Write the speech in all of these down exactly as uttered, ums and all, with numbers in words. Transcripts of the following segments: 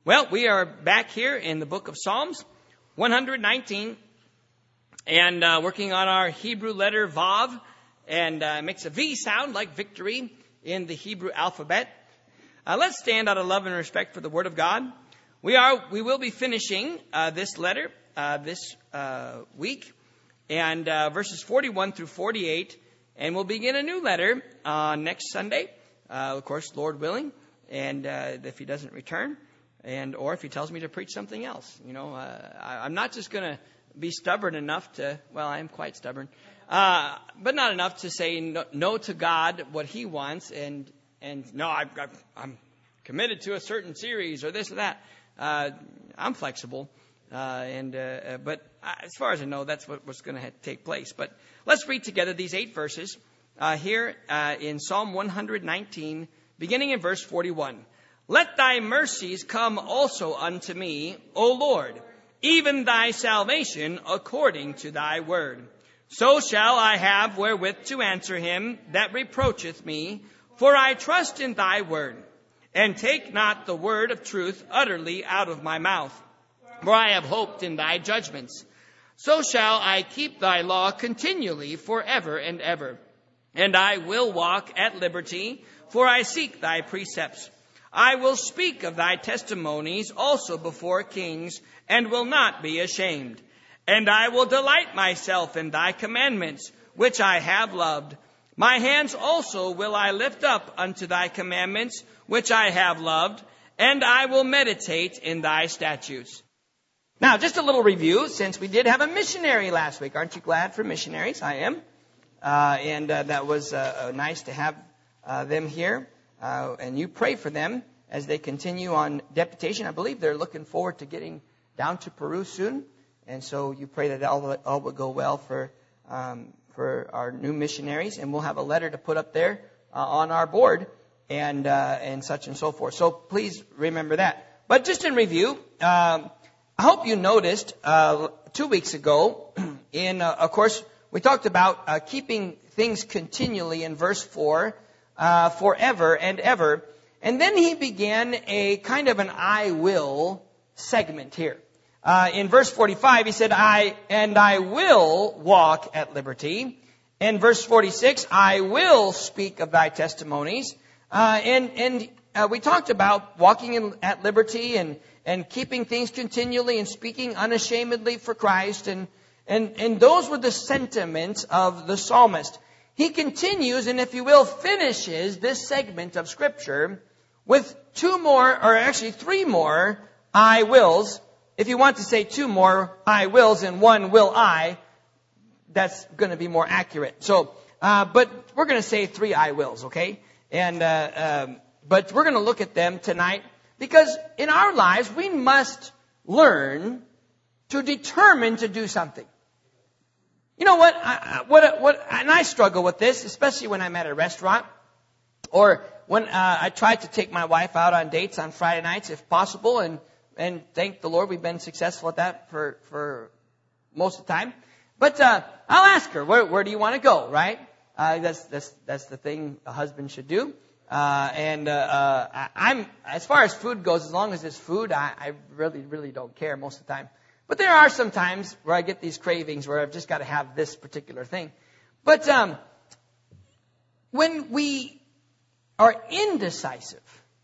Well, we are back here in the book of Psalms, one nineteen, and uh, working on our Hebrew letter Vav, and uh, makes a V sound like victory in the Hebrew alphabet. Uh, let's stand out of love and respect for the Word of God. We are, we will be finishing uh, this letter uh, this uh, week, and uh, verses forty-one through forty-eight, and we'll begin a new letter uh, next Sunday, uh, of course, Lord willing, and uh, if He doesn't return. And or if he tells me to preach something else, you know, uh, I, I'm not just going to be stubborn enough to, well, I am quite stubborn, uh, but not enough to say no, no to God, what He wants, and and no, I, I, I'm committed to a certain series or this or that. Uh, I'm flexible, uh, and uh, but as far as I know, that's what, what's going to take place. But let's read together these eight verses uh, here uh, in Psalm one nineteen, beginning in verse forty-one. Let thy mercies come also unto me, O Lord, even thy salvation according to thy word. So shall I have wherewith to answer him that reproacheth me, for I trust in thy word. And take not the word of truth utterly out of my mouth, for I have hoped in thy judgments. So shall I keep thy law continually forever and ever. And I will walk at liberty, for I seek thy precepts. I will speak of thy testimonies also before kings, and will not be ashamed. And I will delight myself in thy commandments, which I have loved. My hands also will I lift up unto thy commandments, which I have loved, and I will meditate in thy statutes. Now, just a little review, since we did have a missionary last week. Aren't you glad for missionaries? I am. Uh, and uh, that was uh, nice to have uh, them here. Uh, and you pray for them as they continue on deputation. I believe they're looking forward to getting down to Peru soon. And so you pray that all, all will go well for um, for our new missionaries. And we'll have a letter to put up there uh, on our board and uh, and such and so forth. So please remember that. But just in review, um, I hope you noticed uh, two weeks ago, in uh, of course, we talked about uh, keeping things continually in verse four. Uh, forever and ever. And then he began a kind of an I will segment here. Uh, in verse forty-five, he said, I, and I will walk at liberty. In verse forty-six, I will speak of thy testimonies. Uh, and, and, uh, we talked about walking in, at liberty and, and keeping things continually and speaking unashamedly for Christ. And, and, and those were the sentiments of the psalmist. He continues, and if you will, finishes this segment of Scripture with two more, or actually three more, I wills. If you want to say two more I wills and one will I, that's going to be more accurate. So, uh, but we're going to say three I wills, okay? And uh, um, but we're going to look at them tonight because in our lives we must learn to determine to do something. You know what? I, what? What? And I struggle with this, especially when I'm at a restaurant, or when uh, I try to take my wife out on dates on Friday nights, if possible. And and thank the Lord, we've been successful at that for for most of the time. But uh, I'll ask her, where where do you want to go? Right? Uh, that's that's that's the thing a husband should do. Uh, and uh, uh, I, I'm as far as food goes, as long as it's food, I, I really really don't care most of the time. But there are some times where I get these cravings where I've just got to have this particular thing. But um, when we are indecisive,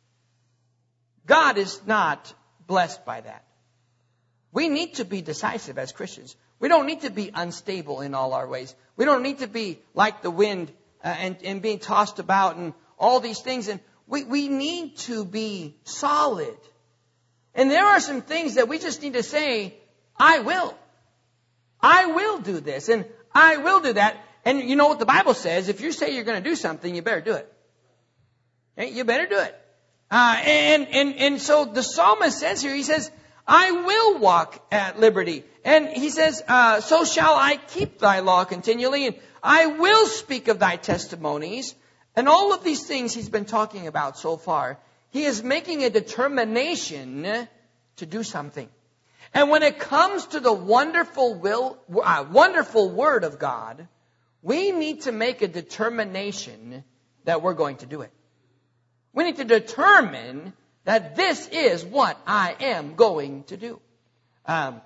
God is not blessed by that. We need to be decisive as Christians. We don't need to be unstable in all our ways. We don't need to be like the wind uh, and, and being tossed about and all these things. And we, we need to be solid. And there are some things that we just need to say, I will. I will do this and I will do that. And you know what the Bible says? If you say you're going to do something, you better do it. Okay? You better do it. Uh, and, and, and so the psalmist says here, he says, I will walk at liberty. And he says, uh, so shall I keep thy law continually, and I will speak of thy testimonies. And all of these things he's been talking about so far, he is making a determination to do something. And when it comes to the wonderful will, uh, wonderful Word of God, we need to make a determination that we're going to do it. We need to determine that this is what I am going to do. Um,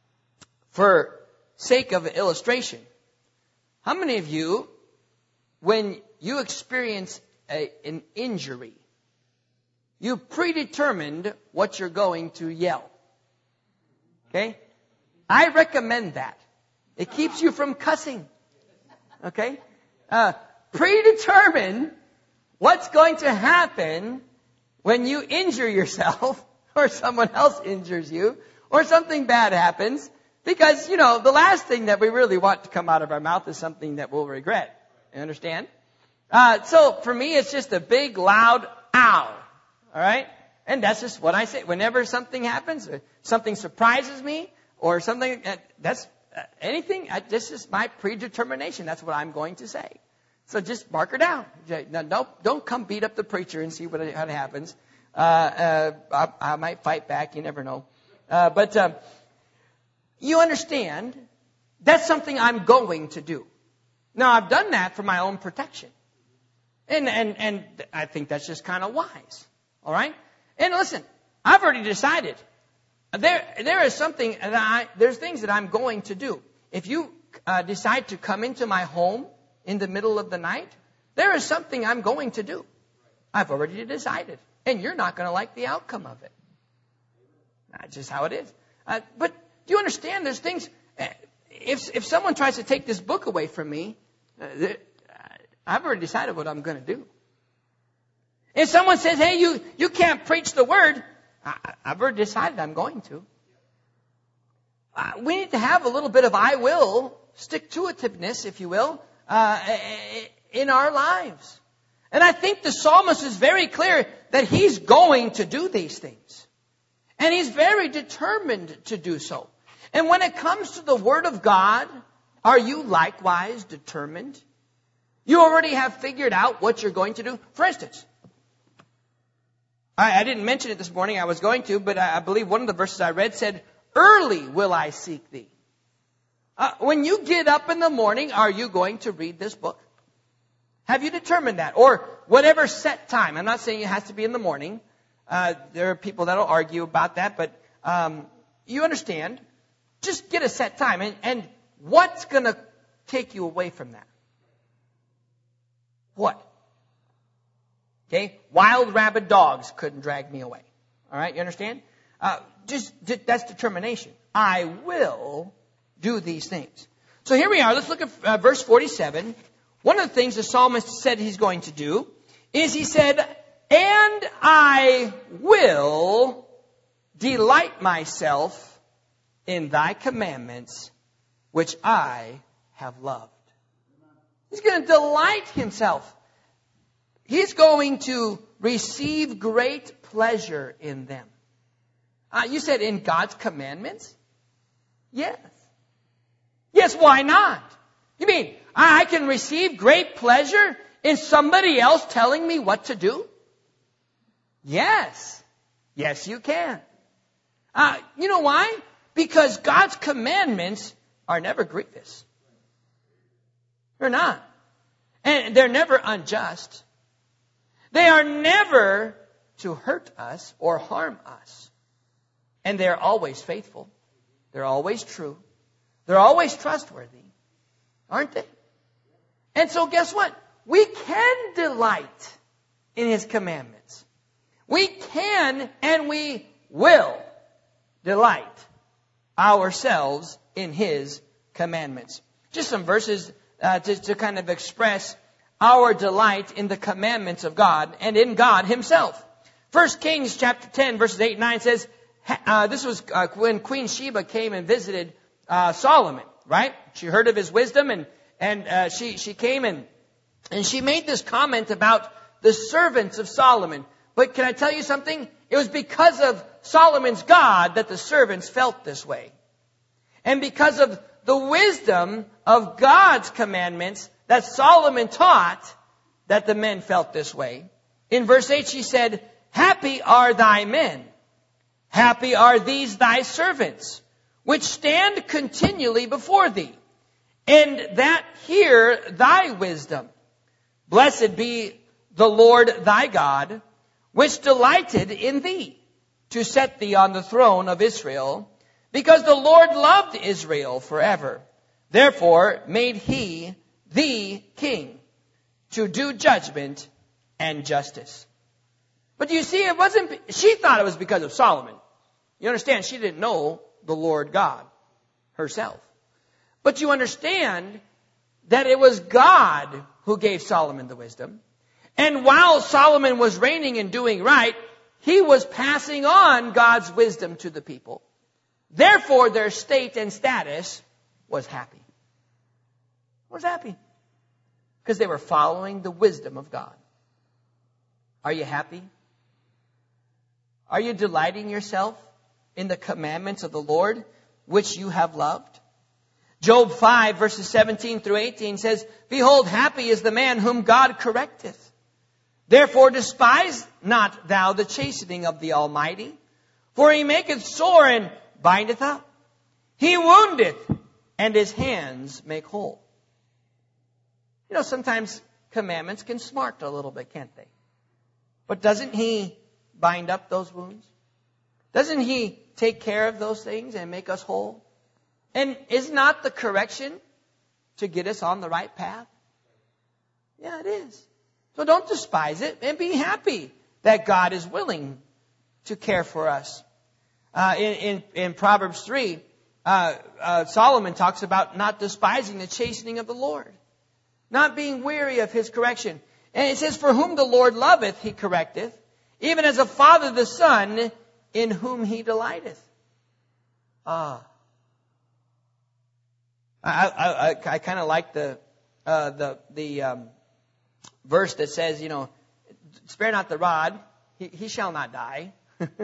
for sake of illustration, how many of you, when you experience a, an injury, you predetermined what you're going to yell? Okay? I recommend that. It keeps you from cussing. Okay? Uh, predetermine what's going to happen when you injure yourself or someone else injures you or something bad happens. Because, you know, the last thing that we really want to come out of our mouth is something that we'll regret. You understand? Uh, so for me, it's just a big, loud ow. All right? And that's just what I say. Whenever something happens, or something surprises me, or something, uh, that's uh, anything, uh, this is my predetermination. That's what I'm going to say. So just mark her down. No, no, don't come beat up the preacher and see what, what happens. Uh, uh, I, I might fight back. You never know. Uh, but um, you understand, that's something I'm going to do. Now, I've done that for my own protection. And, and, and I think that's just kind of wise. All right? And listen, I've already decided. There, there is something that I, there's things that I'm going to do. If you uh, decide to come into my home in the middle of the night, there is something I'm going to do. I've already decided. And you're not going to like the outcome of it. That's just how it is. Uh, but do you understand there's things, if, if someone tries to take this book away from me, uh, I've already decided what I'm going to do. If someone says, hey, you, you can't preach the word, I, I've already decided I'm going to. Uh, we need to have a little bit of I will, stick-to-itiveness, if you will, uh, in our lives. And I think the psalmist is very clear that he's going to do these things. And he's very determined to do so. And when it comes to the Word of God, are you likewise determined? You already have figured out what you're going to do. For instance, I, I didn't mention it this morning. I was going to, but I, I believe one of the verses I read said, early will I seek thee. Uh, when you get up in the morning, are you going to read this book? Have you determined that? Or whatever set time. I'm not saying it has to be in the morning. Uh, there are people that will argue about that, but um, you understand. Just get a set time. And, and what's going to take you away from that? What? Okay? Wild rabid dogs couldn't drag me away. All right? You understand? Uh, just that's determination. I will do these things. So here we are. Let's look at uh, verse forty-seven. One of the things the psalmist said he's going to do is he said, and I will delight myself in thy commandments, which I have loved. He's going to delight himself. He's going to receive great pleasure in them. Uh, you said in God's commandments? Yes. Yes, why not? You mean I can receive great pleasure in somebody else telling me what to do? Yes. Yes, you can. Uh, you know why? Because God's commandments are never grievous. They're not. And they're never unjust. They are never to hurt us or harm us. And they're always faithful. They're always true. They're always trustworthy. Aren't they? And so guess what? We can delight in His commandments. We can and we will delight ourselves in His commandments. Just some verses uh, to, to kind of express our delight in the commandments of God and in God Himself. First Kings chapter ten verses eight and nine says, uh, this was uh, when Queen Sheba came and visited uh, Solomon, right? She heard of his wisdom and, and uh, she, she came and, and she made this comment about the servants of Solomon. But can I tell you something? It was because of Solomon's God that the servants felt this way. And because of the wisdom of God's commandments that Solomon taught, that the men felt this way. In verse eight she said, happy are thy men, happy are these thy servants, which stand continually before thee, and that hear thy wisdom. Blessed be the Lord thy God, which delighted in thee, to set thee on the throne of Israel, because the Lord loved Israel forever. Therefore made he thee king, to do judgment and justice. But you see, it wasn't, she thought it was because of Solomon. You understand, she didn't know the Lord God herself. But you understand that it was God who gave Solomon the wisdom. And while Solomon was reigning and doing right, he was passing on God's wisdom to the people. Therefore, their state and status was happy. Was happy. Because they were following the wisdom of God. Are you happy? Are you delighting yourself in the commandments of the Lord, which you have loved? Job five, verses seventeen through eighteen says, Behold, happy is the man whom God correcteth. Therefore despise not thou the chastening of the Almighty, for he maketh sore and bindeth up. He woundeth, and his hands make whole. You know, sometimes commandments can smart a little bit, can't they? But doesn't he bind up those wounds? Doesn't he take care of those things and make us whole? And is not the correction to get us on the right path? Yeah, it is. So don't despise it and be happy that God is willing to care for us. Uh, in, in, in Proverbs three, uh, uh, Solomon talks about not despising the chastening of the Lord. Not being weary of his correction. And it says, For whom the Lord loveth, he correcteth, even as a father the son in whom he delighteth. Ah. I, I, I, I kind of like the, uh, the, the, um, verse that says, you know, spare not the rod, he, he shall not die.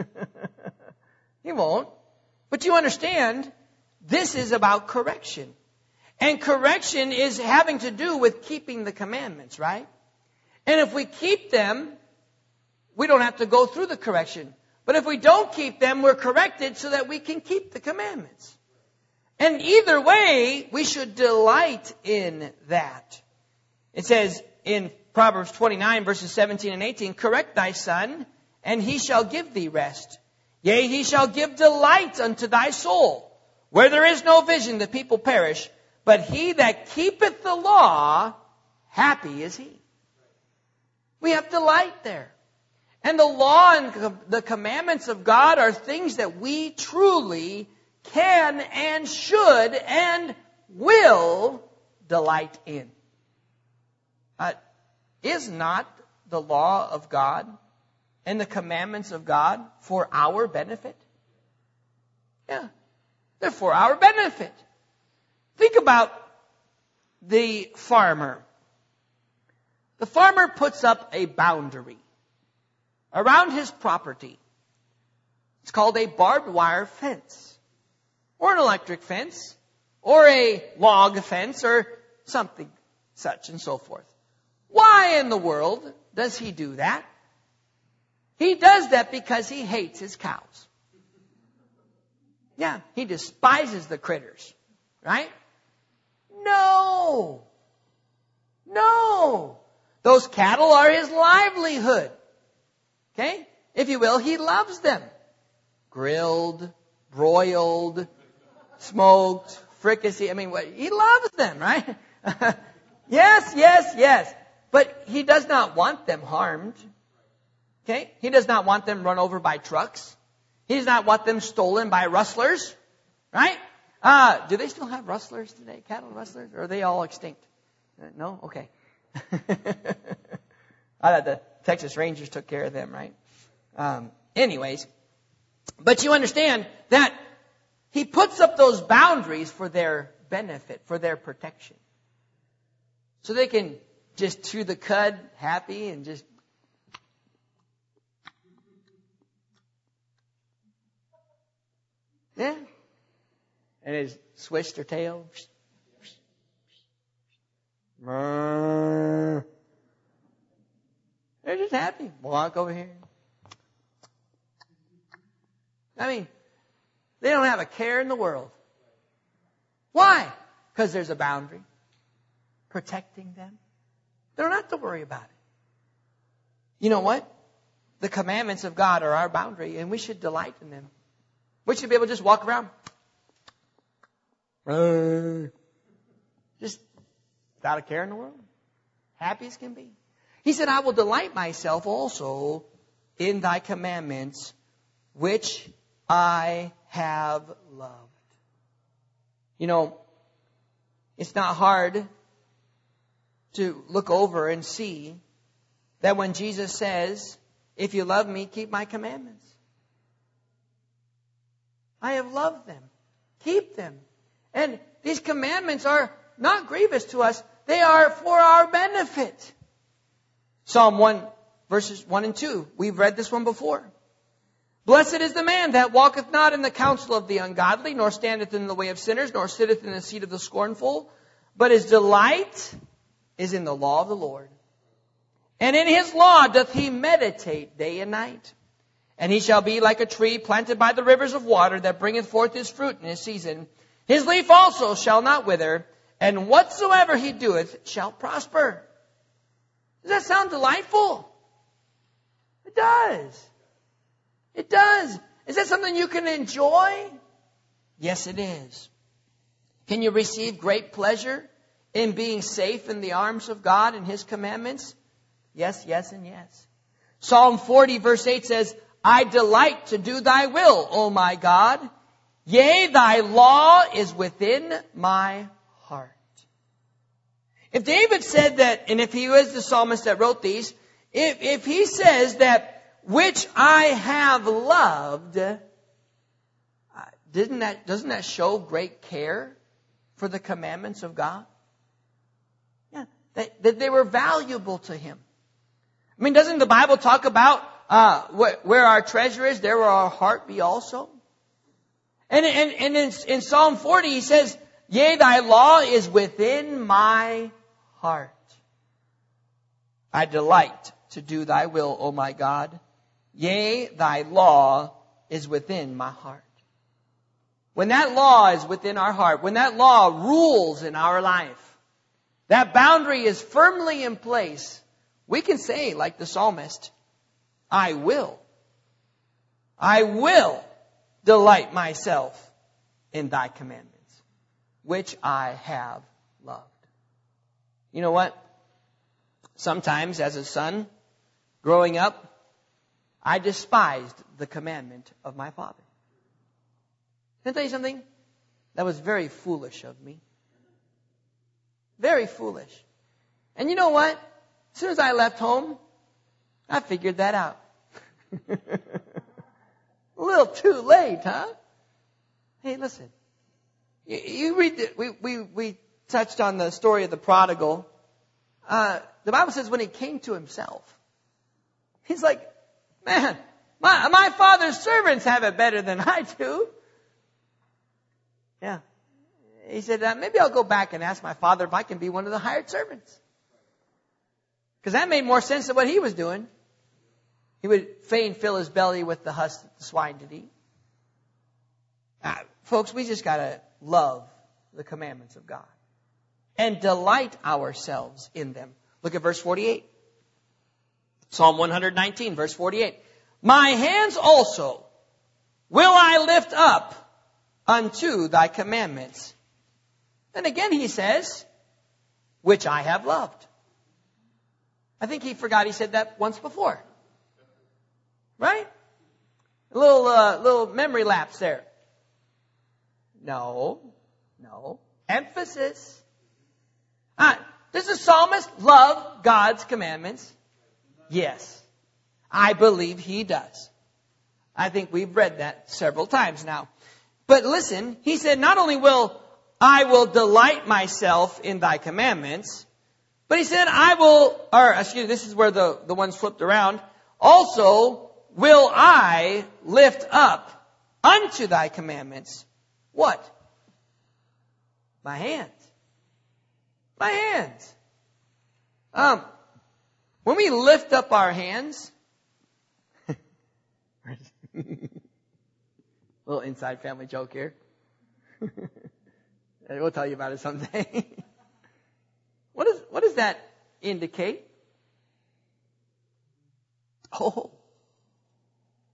He won't. But you understand, this is about correction. And correction is having to do with keeping the commandments, right? And if we keep them, we don't have to go through the correction. But if we don't keep them, we're corrected so that we can keep the commandments. And either way, we should delight in that. It says in Proverbs twenty-nine, verses seventeen and eighteen, Correct thy son, and he shall give thee rest. Yea, he shall give delight unto thy soul. Where there is no vision, the people perish. But he that keepeth the law, happy is he. We have delight there. And the law and the commandments of God are things that we truly can and should and will delight in. Uh, is not the law of God and the commandments of God for our benefit? Yeah, they're for our benefit. Think about the farmer. The farmer puts up a boundary around his property. It's called a barbed wire fence, or an electric fence, or a log fence, or something such and so forth. Why in the world does he do that? He does that because he hates his cows. Yeah, he despises the critters, right? No. No. Those cattle are his livelihood. Okay? If you will, he loves them. Grilled, broiled, smoked, fricassee. I mean, what, he loves them, right? Yes, yes, yes. But he does not want them harmed. Okay? He does not want them run over by trucks. He does not want them stolen by rustlers. Right? Uh, do they still have rustlers today? Cattle rustlers? Or are they all extinct? No? Okay. I thought the Texas Rangers took care of them, right? Um, anyways. But you understand that he puts up those boundaries for their benefit, for their protection. So they can just chew the cud happy and just... Yeah. And his swish their tail. They're just happy. Walk over here. I mean, they don't have a care in the world. Why? Because there's a boundary protecting them. They don't have to worry about it. You know what? the commandments of God are our boundary, and we should delight in them. We should be able to just walk around. Just without a care in the world. Happy as can be. He said, I will delight myself also in thy commandments, which I have loved. You know, it's not hard to look over and see that when Jesus says, if you love me, keep my commandments. I have loved them. Keep them. And these commandments are not grievous to us. They are for our benefit. Psalm one, verses one and two. We've read this one before. Blessed is the man that walketh not in the counsel of the ungodly, nor standeth in the way of sinners, nor sitteth in the seat of the scornful. But his delight is in the law of the Lord. And in his law doth he meditate day and night. And he shall be like a tree planted by the rivers of water, that bringeth forth his fruit in his season. His leaf also shall not wither, and whatsoever he doeth shall prosper. Does that sound delightful? It does. It does. Is that something you can enjoy? Yes, it is. Can you receive great pleasure in being safe in the arms of God and his commandments? Yes, yes, and yes. Psalm forty verse eight says, I delight to do thy will, O my God. Yea, thy law is within my heart. If David said that, and if he was the psalmist that wrote these, if, if he says that, which I have loved, uh, didn't that, doesn't that show great care for the commandments of God? Yeah, that, that they were valuable to him. I mean, doesn't the Bible talk about uh, wh- where our treasure is, there will our heart be also? And, and, and in, in Psalm forty, he says, yea, thy law is within my heart. I delight to do thy will, O my God. Yea, thy law is within my heart. When that law is within our heart, when that law rules in our life, that boundary is firmly in place, we can say, like the psalmist, I will. I will delight myself in thy commandments, which I have loved. You know what? Sometimes as a son, growing up, I despised the commandment of my father. Can I tell you something? That was very foolish of me. Very foolish. And you know what? As soon as I left home, I figured that out. A little too late, huh? Hey, listen. You, you read the, we, we, we touched on the story of the prodigal. Uh, the Bible says when he came to himself, he's like, man, my, my father's servants have it better than I do. Yeah. He said, uh, maybe I'll go back and ask my father if I can be one of the hired servants. Because that made more sense than what he was doing. He would fain fill his belly with the husk that the swine did eat. Uh, folks, we just got to love the commandments of God and delight ourselves in them. Look at verse forty-eight. Psalm one nineteen, verse forty-eight. My hands also will I lift up unto thy commandments. And again he says, which I have loved. I think he forgot he said that once before. Right? A little, uh, little memory lapse there. No, no. Emphasis. Uh, does the psalmist love God's commandments? Yes. I believe he does. I think we've read that several times now. But listen, he said, not only will I will delight myself in thy commandments, but he said, I will, or excuse me, this is where the, the one's flipped around. Also, will I lift up unto thy commandments. What? My hands. My hands. Um, when we lift up our hands, little inside family joke here. We'll tell you about it someday. What is, what does that indicate? Oh,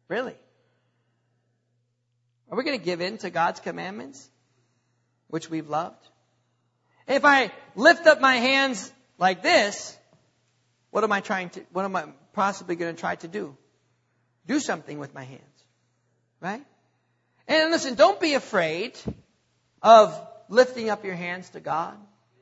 Really? Are we going to give in to God's commandments, which we've loved? If I lift up my hands like this, what am I trying to, what am I possibly going to try to do? Do something with my hands. Right? And listen, don't be afraid of lifting up your hands to God.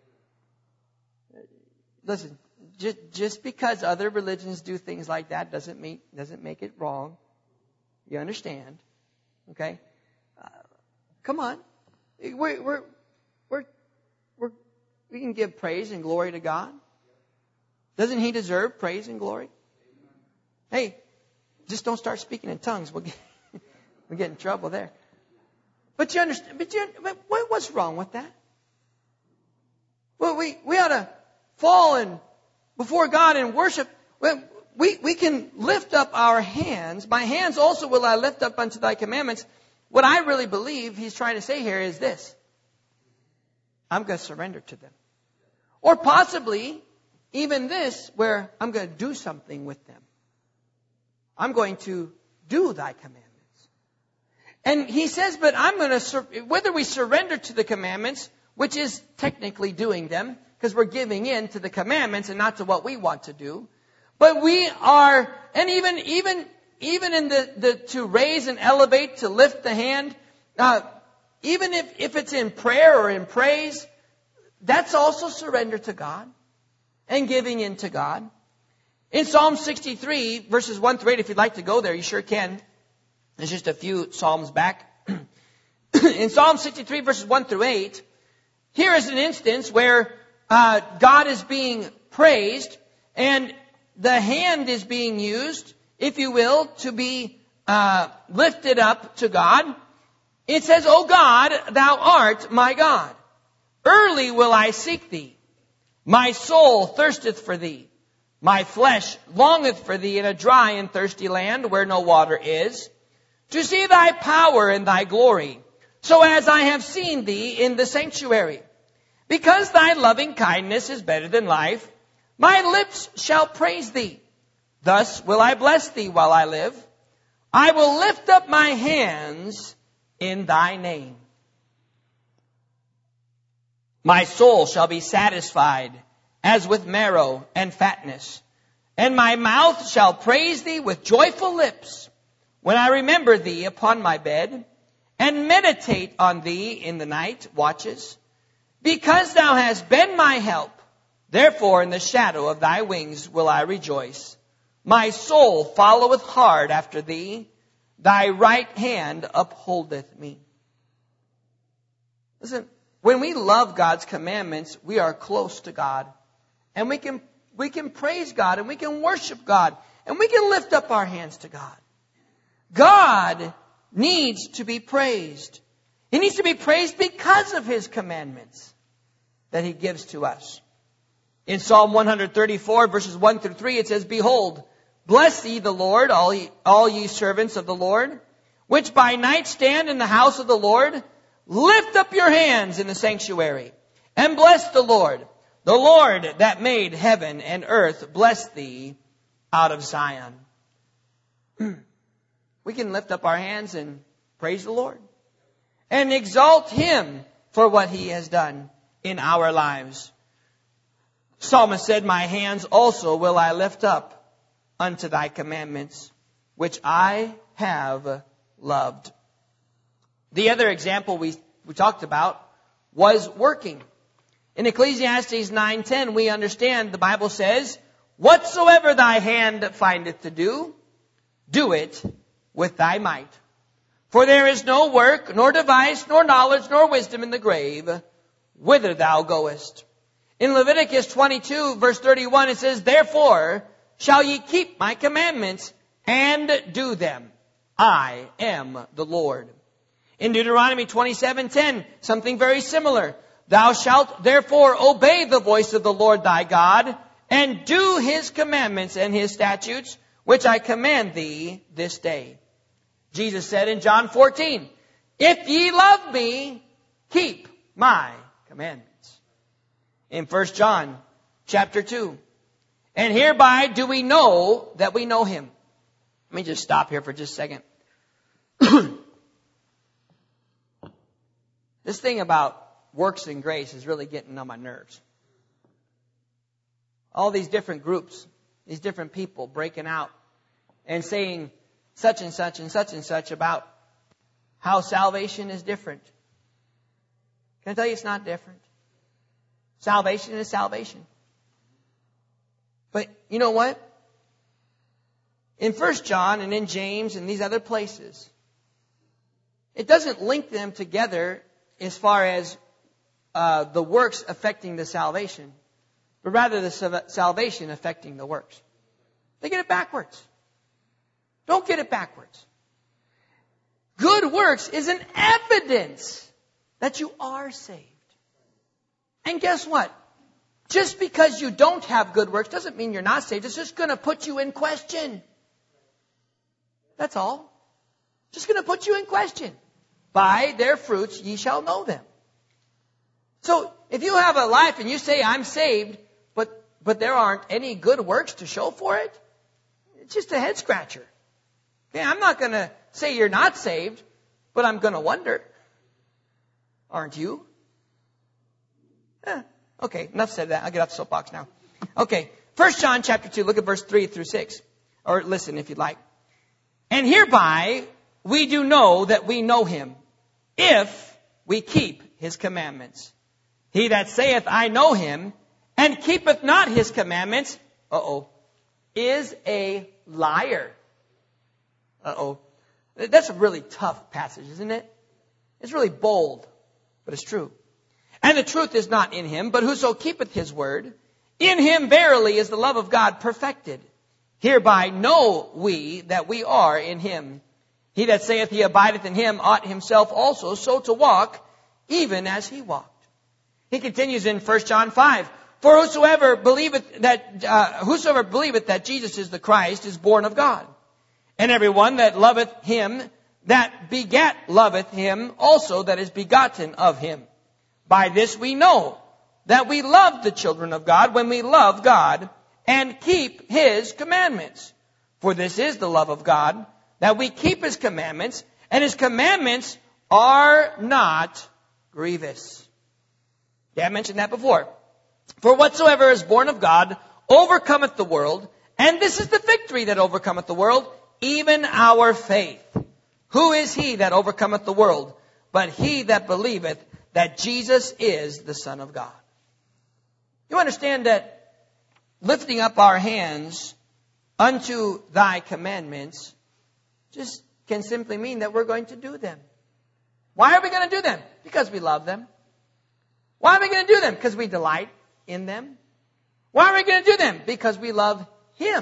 Listen, just, just because other religions do things like that doesn't make, doesn't make it wrong. You understand? Okay? Uh, come on. We're, we're, we're, we're, we can give praise and glory to God. Doesn't He deserve praise and glory? Hey, just don't start speaking in tongues. We'll get, we'll get in trouble there. But you understand, but you, but what's wrong with that? Well, we, we ought to fall in before God and worship. We, we can lift up our hands. My hands also will I lift up unto thy commandments. What I really believe He's trying to say here is this. I'm going to surrender to them. Or possibly even this, where I'm going to do something with them. I'm going to do thy commandments. And He says, but I'm going to, sur- whether we surrender to the commandments, which is technically doing them, because we're giving in to the commandments and not to what we want to do. But we are, and even, even, even in the, the, to raise and elevate, to lift the hand, uh, even if, if it's in prayer or in praise, that's also surrender to God and giving in to God. In Psalm sixty-three, verses one through eight, if you'd like to go there, you sure can. There's just a few Psalms back. In Psalm sixty-three, verses one through eight, here is an instance where uh, God is being praised, and the hand is being used, if you will, to be uh, lifted up to God. It says, O God, thou art my God. Early will I seek thee. My soul thirsteth for thee. My flesh longeth for thee in a dry and thirsty land where no water is, to see thy power and thy glory, so as I have seen thee in the sanctuary. Because thy loving kindness is better than life, my lips shall praise thee. Thus will I bless thee while I live. I will lift up my hands in thy name. My soul shall be satisfied as with marrow and fatness, and my mouth shall praise thee with joyful lips, when I remember thee upon my bed, and meditate on thee in the night watches. Because thou hast been my help, therefore in the shadow of thy wings will I rejoice. My soul followeth hard after thee. Thy right hand upholdeth me. Listen, when we love God's commandments, we are close to God. And we can, we can praise God, and we can worship God, and we can lift up our hands to God. God needs to be praised. He needs to be praised because of His commandments that He gives to us. In Psalm one thirty-four, verses one through three, it says, Behold, bless ye the Lord, all ye, all ye servants of the Lord, which by night stand in the house of the Lord. Lift up your hands in the sanctuary, and bless the Lord. The Lord that made heaven and earth, bless thee out of Zion. We can lift up our hands and praise the Lord and exalt Him for what He has done in our lives. Psalmist said, My hands also will I lift up unto thy commandments, which I have loved. The other example we, we talked about was working. In Ecclesiastes nine ten, we understand the Bible says, Whatsoever thy hand findeth to do, do it with thy might. For there is no work, nor device, nor knowledge, nor wisdom in the grave, whither thou goest. In Leviticus twenty-two, verse thirty-one, it says, Therefore shall ye keep my commandments, and do them. I am the Lord. In Deuteronomy twenty-seven ten, something very similar. Thou shalt therefore obey the voice of the Lord thy God, and do His commandments and His statutes, which I command thee this day. Jesus said in John fourteen, If ye love me, keep my commandments. In First John chapter two, And hereby do we know that we know Him, Let me just stop here for just a second. This thing about works and grace is really getting on my nerves. All these different groups, these different people breaking out and saying such and such and such and such about how salvation is different. Can I tell you it's not different? Salvation is salvation. But you know what? In First John and in James and these other places, it doesn't link them together as far as uh, the works affecting the salvation, but rather the salvation affecting the works. They get it backwards. Don't get it backwards. Good works is an evidence that you are saved. And guess what? Just because you don't have good works doesn't mean you're not saved. It's just going to put you in question. That's all. Just going to put you in question. By their fruits ye shall know them. So if you have a life and you say, I'm saved, but, but there aren't any good works to show for it, it's just a head scratcher. Okay, I'm not going to say you're not saved, but I'm going to wonder. Aren't you? Eh, okay, enough said that. I'll get off the soapbox now. Okay, First John chapter two, look at verse three through six. Or listen if you'd like. And hereby we do know that we know him, if we keep his commandments. He that saith, I know him, and keepeth not his commandments, uh-oh, is a liar. Uh-oh. That's a really tough passage, isn't it? It's really bold, but it's true. And the truth is not in him, but whoso keepeth his word, in him verily is the love of God perfected. Hereby know we that we are in him. He that saith he abideth in him ought himself also so to walk, even as he walked. He continues in First John five. For whosoever believeth that uh, whosoever believeth that Jesus is the Christ is born of God. And everyone that loveth him that begat loveth him also that is begotten of him. By this we know that we love the children of God when we love God and keep his commandments. For this is the love of God, that we keep his commandments, and his commandments are not grievous. Yeah, I mentioned that before. For whatsoever is born of God overcometh the world, and this is the victory that overcometh the world, even our faith. Who is he that overcometh the world, but he that believeth that Jesus is the Son of God? You understand that lifting up our hands unto thy commandments just can simply mean that we're going to do them. Why are we going to do them? Because we love them. Why are we going to do them? Because we delight in them. Why are we going to do them? Because we love him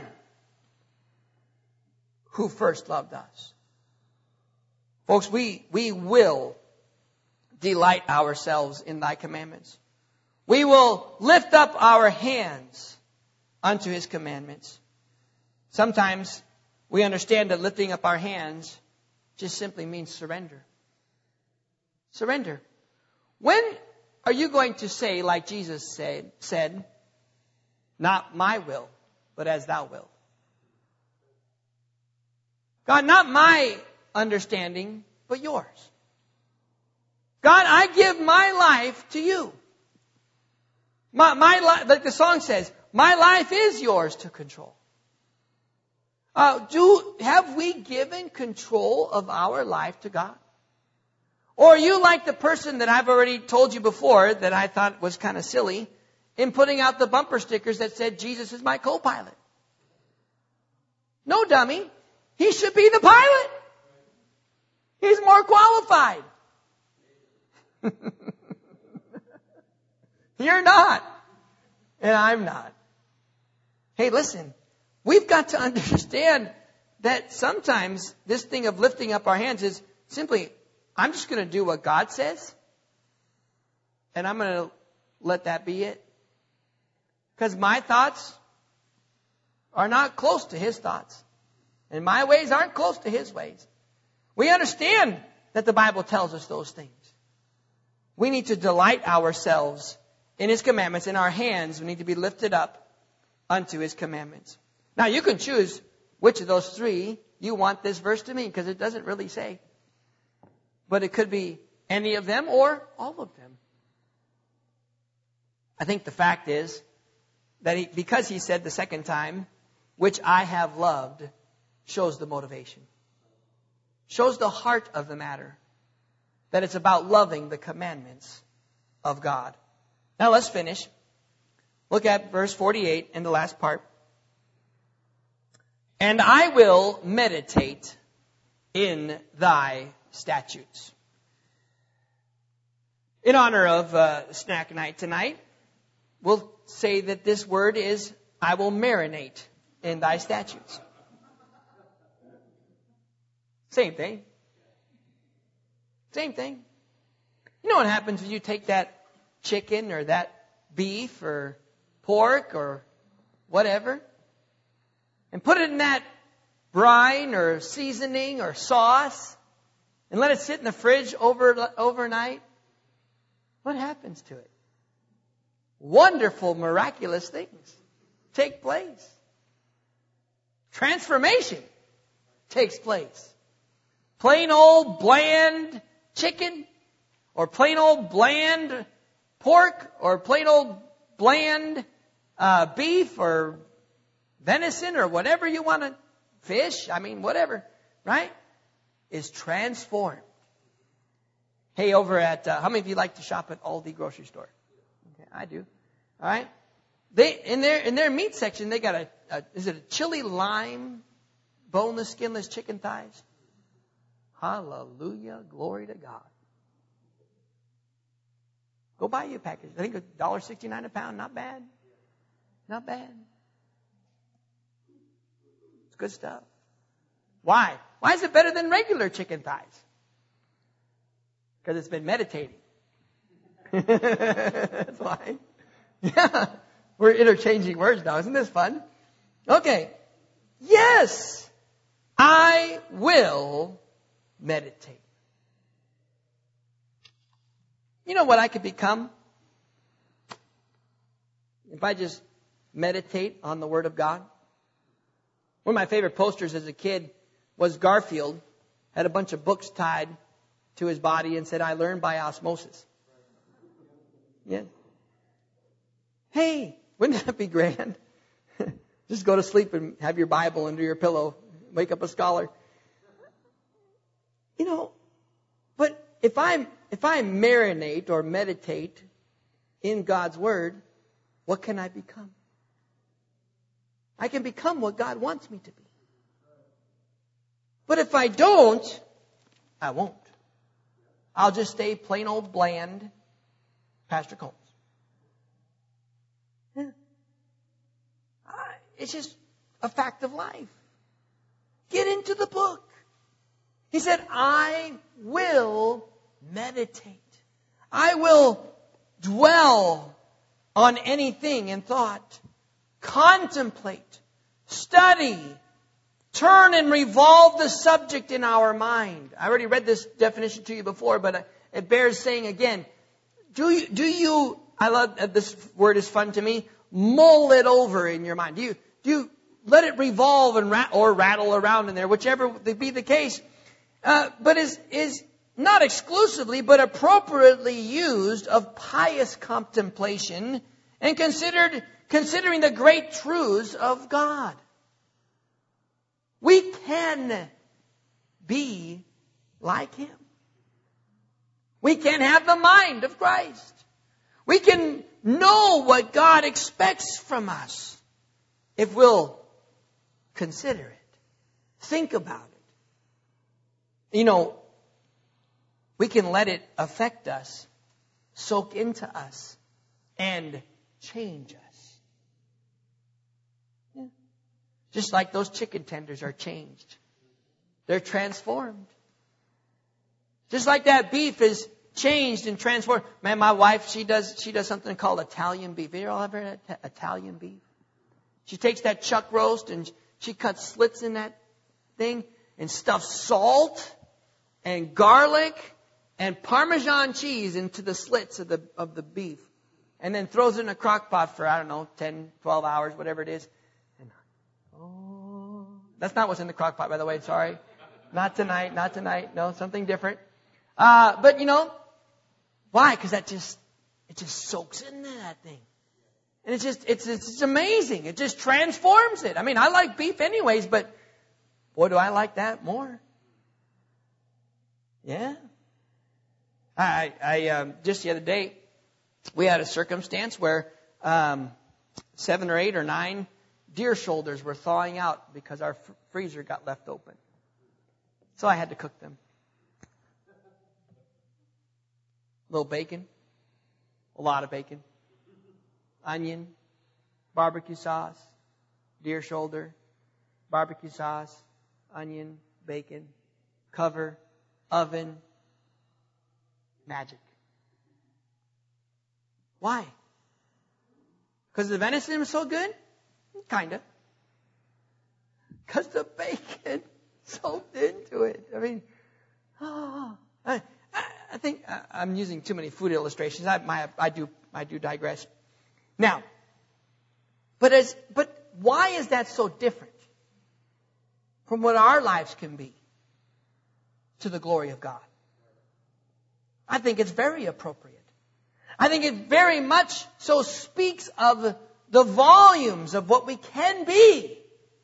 who first loved us. Folks, we, we will delight ourselves in thy commandments. We will lift up our hands unto his commandments. Sometimes we understand that lifting up our hands just simply means surrender. Surrender. When are you going to say, like Jesus said, said, not my will, but as thou wilt? God, not my understanding, but yours. God, I give my life to you. My, my life, like the song says, my life is yours to control. Uh, do, have we given control of our life to God? Or are you like the person that I've already told you before that I thought was kind of silly in putting out the bumper stickers that said, Jesus is my co-pilot? No, dummy. He should be the pilot. He's more qualified. You're not. And I'm not. Hey, listen. We've got to understand that sometimes this thing of lifting up our hands is simply, I'm just going to do what God says. And I'm going to let that be it. Because my thoughts are not close to his thoughts. And my ways aren't close to his ways. We understand that the Bible tells us those things. We need to delight ourselves in his commandments. In our hands, we need to be lifted up unto his commandments. Now, you can choose which of those three you want this verse to mean, because it doesn't really say. But it could be any of them or all of them. I think the fact is that he, because he said the second time, which I have loved, shows the motivation. Shows the heart of the matter. That it's about loving the commandments of God. Now let's finish. Look at verse forty-eight in the last part. And I will meditate in thy statutes. In honor of uh, snack night tonight, we'll say that this word is, I will marinate in thy statutes. Same thing. Same thing. You know what happens when you take that chicken or that beef or pork or whatever and put it in that brine or seasoning or sauce and let it sit in the fridge over overnight? What happens to it? Wonderful, miraculous things take place. Transformation takes place. Plain old bland chicken, or plain old bland pork, or plain old bland uh, beef, or venison, or whatever you want to fish, I mean, whatever, right, is transformed. Hey, over at, uh, how many of you like to shop at Aldi grocery store? Okay, I do. All right. They, in their, in their meat section, they got a, a, is it a chili lime, boneless, skinless chicken thighs? Hallelujah. Glory to God. Go buy you a package. I think it's one dollar sixty-nine a pound. Not bad. Not bad. It's good stuff. Why? Why is it better than regular chicken thighs? Because it's been meditating. That's why. Yeah. We're interchanging words now. Isn't this fun? Okay. Yes. I will meditate. You know what I could become? If I just meditate on the Word of God. One of my favorite posters as a kid was Garfield. Had a bunch of books tied to his body and said, I learned by osmosis. Yeah. Hey, wouldn't that be grand? Just go to sleep and have your Bible under your pillow. Wake up a scholar. You know, but if I if I marinate or meditate in God's Word, what can I become? I can become what God wants me to be. But if I don't, I won't. I'll just stay plain old bland Pastor Combs. Yeah. It's just a fact of life. Get into the book. He said, I will meditate. I will dwell on anything in thought. Contemplate. Study. Turn and revolve the subject in our mind. I already read this definition to you before, but it bears saying again. Do you, do you, I love, this word is fun to me, mull it over in your mind. Do you, do you let it revolve and rat, or rattle around in there, whichever be the case. Uh, but is, is not exclusively, but appropriately used of pious contemplation and considered, considering the great truths of God. We can be like Him. We can have the mind of Christ. We can know what God expects from us if we'll consider it. Think about it. You know, we can let it affect us, soak into us, and change us. Yeah. Just like those chicken tenders are changed. They're transformed. Just like that beef is changed and transformed. Man, my wife, she does she does something called Italian beef. Have you all ever had Italian beef? She takes that chuck roast and she cuts slits in that thing and stuffs salt and garlic and Parmesan cheese into the slits of the of the beef. And then throws it in a crock pot for, I don't know, ten, twelve hours, whatever it is. And, oh, That's not what's in the crock pot, by the way. Sorry. Not tonight. Not tonight. No, something different. Uh, but, you know, why? Because that just, it just soaks into that thing. And it's just, it's, it's, it's amazing. It just transforms it. I mean, I like beef anyways, but boy, do I like that more. Yeah. I, I, um, just the other day, we had a circumstance where, um, seven or eight or nine deer shoulders were thawing out because our f- freezer got left open. So I had to cook them. A little bacon. A lot of bacon. Onion. Barbecue sauce. Deer shoulder. Barbecue sauce. Onion. Bacon. Cover. Oven. Magic. Why? Because the venison was so good? Kinda. Because the bacon soaked into it. I mean, oh, I, I think I'm using too many food illustrations. I, my, I do, I do digress. Now, but as, but why is that so different from what our lives can be to the glory of God? I think it's very appropriate. I think it very much so speaks of the volumes of what we can be.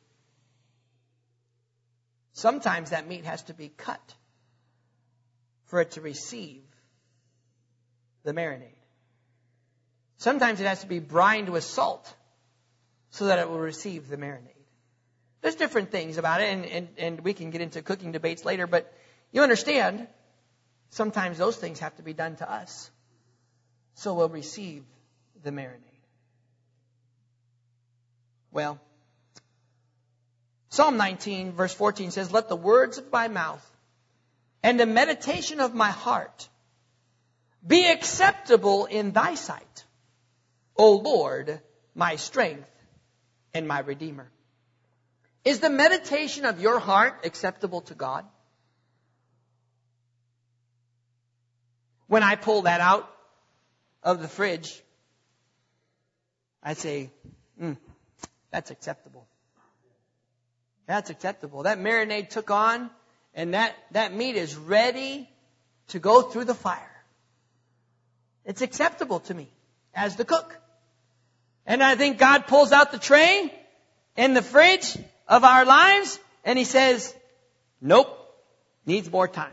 Sometimes that meat has to be cut for it to receive the marinade. Sometimes it has to be brined with salt so that it will receive the marinade. There's different things about it, and, and, and we can get into cooking debates later, but you understand, sometimes those things have to be done to us so we'll receive the marinade. Well, Psalm nineteen, verse fourteen says, "Let the words of my mouth and the meditation of my heart be acceptable in thy sight, O Lord, my strength and my Redeemer." Is the meditation of your heart acceptable to God? When I pull that out of the fridge, I say, mm, that's acceptable. That's acceptable. That marinade took on, and that, that meat is ready to go through the fire. It's acceptable to me as the cook. And I think God pulls out the tray in the fridge of our lives, and He says, nope, needs more time.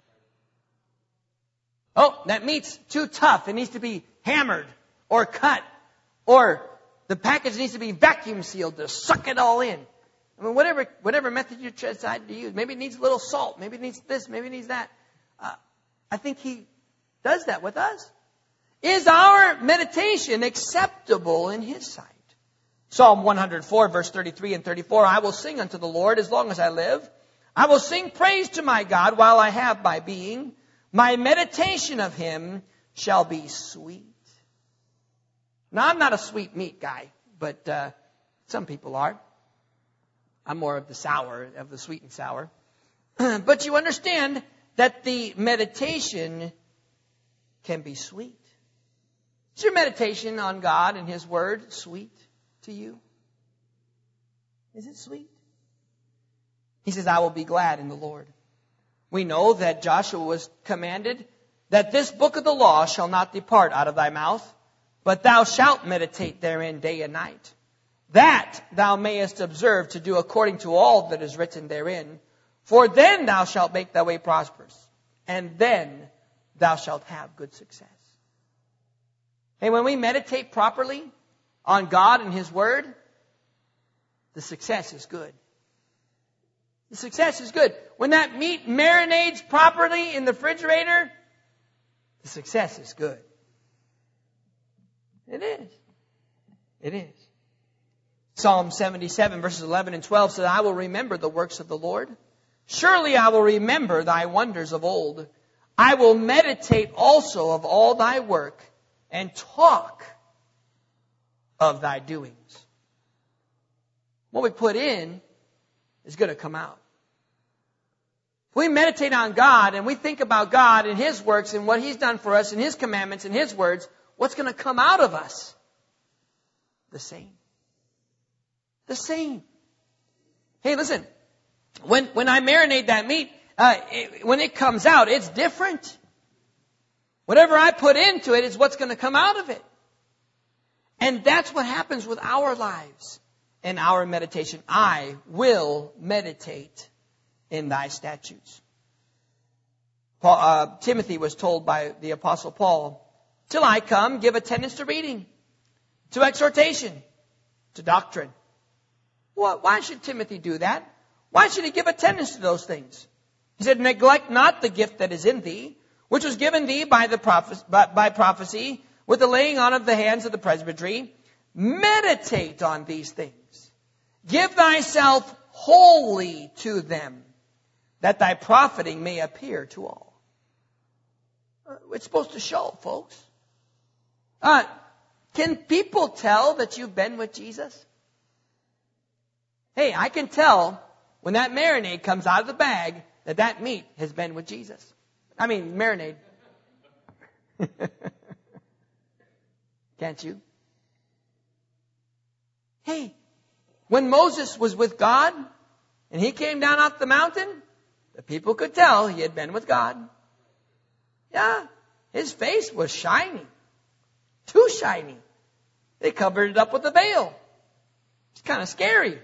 Oh, that meat's too tough. It needs to be hammered or cut, or the package needs to be vacuum sealed to suck it all in. I mean, whatever whatever method you decide to use. Maybe it needs a little salt. Maybe it needs this. Maybe it needs that. Uh, I think He does that with us. Is our meditation acceptable in His sight? Psalm one hundred four, verse thirty-three and thirty-four, "I will sing unto the Lord as long as I live. I will sing praise to my God while I have my being. My meditation of Him shall be sweet." Now, I'm not a sweet meat guy, but uh, some people are. I'm more of the sour, of the sweet and sour. But you understand that the meditation can be sweet. Is your meditation on God and His Word sweet to you? Is it sweet? He says, "I will be glad in the Lord." We know that Joshua was commanded that this book of the law shall not depart out of thy mouth, but thou shalt meditate therein day and night, that thou mayest observe to do according to all that is written therein. For then thou shalt make thy way prosperous, and then thou shalt have good success. Hey, when we meditate properly on God and His Word, the success is good. The success is good. When that meat marinades properly in the refrigerator, the success is good. It is. It is. Psalm seventy-seven, verses eleven and twelve says, "I will remember the works of the Lord. Surely I will remember thy wonders of old. I will meditate also of all thy work and talk of thy doings." What we put in is going to come out. If we meditate on God and we think about God and His works and what He's done for us and His commandments and His words, what's going to come out of us? The same. The same. Hey, listen, when, when I marinate that meat, uh, it, when it comes out, it's different. Whatever I put into it is what's going to come out of it. And that's what happens with our lives and our meditation. I will meditate in thy statutes. Paul, uh, Timothy was told by the Apostle Paul, till I come, give attendance to reading, to exhortation, to doctrine. Well, why should Timothy do that? Why should he give attendance to those things? He said, neglect not the gift that is in thee, which was given thee by the prophes- by, by prophecy, with the laying on of the hands of the presbytery. Meditate on these things. Give thyself wholly to them, that thy profiting may appear to all. It's supposed to show, folks. Uh, can people tell that you've been with Jesus? Hey, I can tell when that marinade comes out of the bag that that meat has been with Jesus. I mean, marinade. Can't you? Hey, when Moses was with God and he came down off the mountain, the people could tell he had been with God. Yeah, his face was shiny. Too shiny. They covered it up with a veil. It's kind of scary.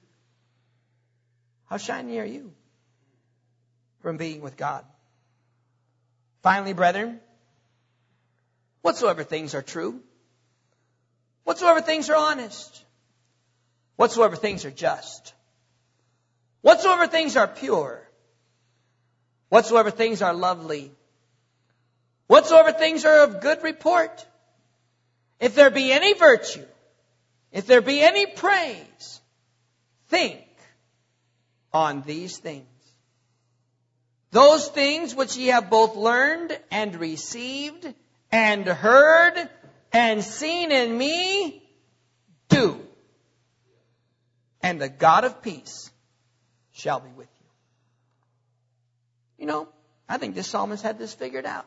How shiny are you from being with God? Finally, brethren, whatsoever things are true, whatsoever things are honest, whatsoever things are just, whatsoever things are pure, whatsoever things are lovely, whatsoever things are of good report, if there be any virtue, if there be any praise, think on these things. Those things which ye have both learned and received and heard and seen in me, do. And the God of peace shall be with you. You know, I think this psalmist had this figured out.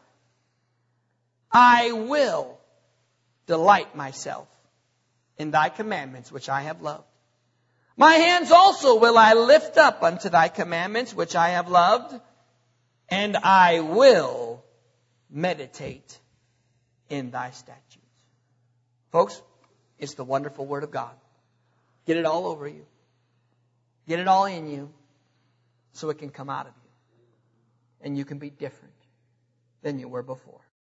I will delight myself in thy commandments which I have loved. My hands also will I lift up unto thy commandments which I have loved, and I will meditate in thy statutes. Folks, it's the wonderful Word of God. Get it all over you. Get it all in you so it can come out of you. And you can be different than you were before.